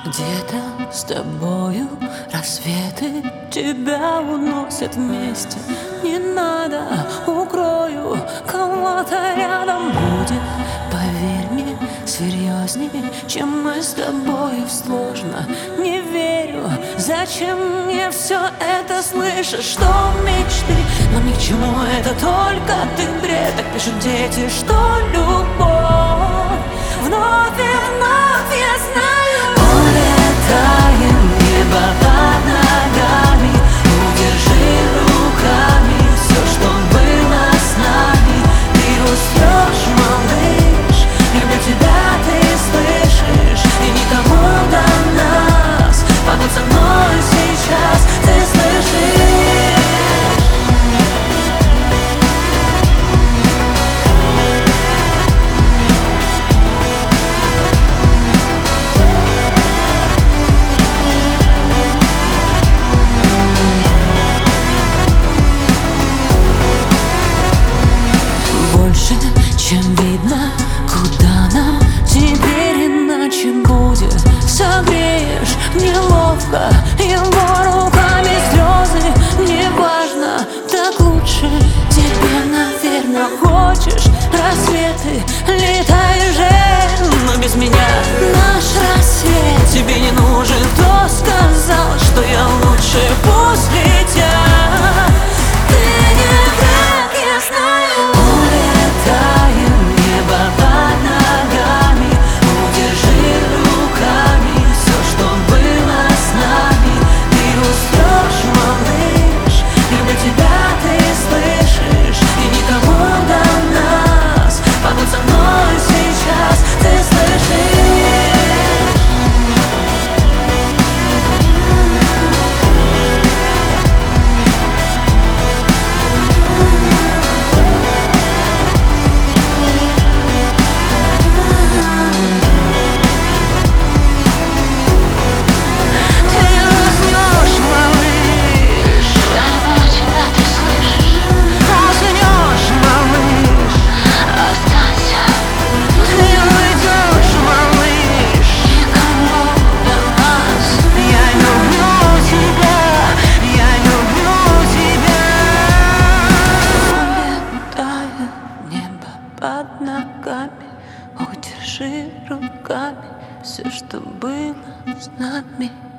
Где-то с тобою рассветы тебя уносят вместе. Не надо, укрою, кого-то рядом будет. Поверь мне, серьезнее, чем мы с тобою. Сложно, не верю, зачем мне все это слышишь? Что мечты, но ни к чему это только ты бред. Так пишут дети, что любовь вновь и вновь, я знаю. Улетаем, небо под ногами, удержи руками все, что было с нами. Ты уснешь, малыш, любя тебя ты слышишь, и никому до нас побудь со мной сейчас, ты слышишь? Чем видно, куда нам теперь иначе будет. Согреешь неловко его руками слезы. Неважно, так лучше тебе, наверное, хочешь рассветы, летай же, но без меня. Наш рассвет тебе не нужен. Кто сказал, что я лучше после тебя? Ты не враг, я знаю. Под ногами, удержи руками все, что было с нами.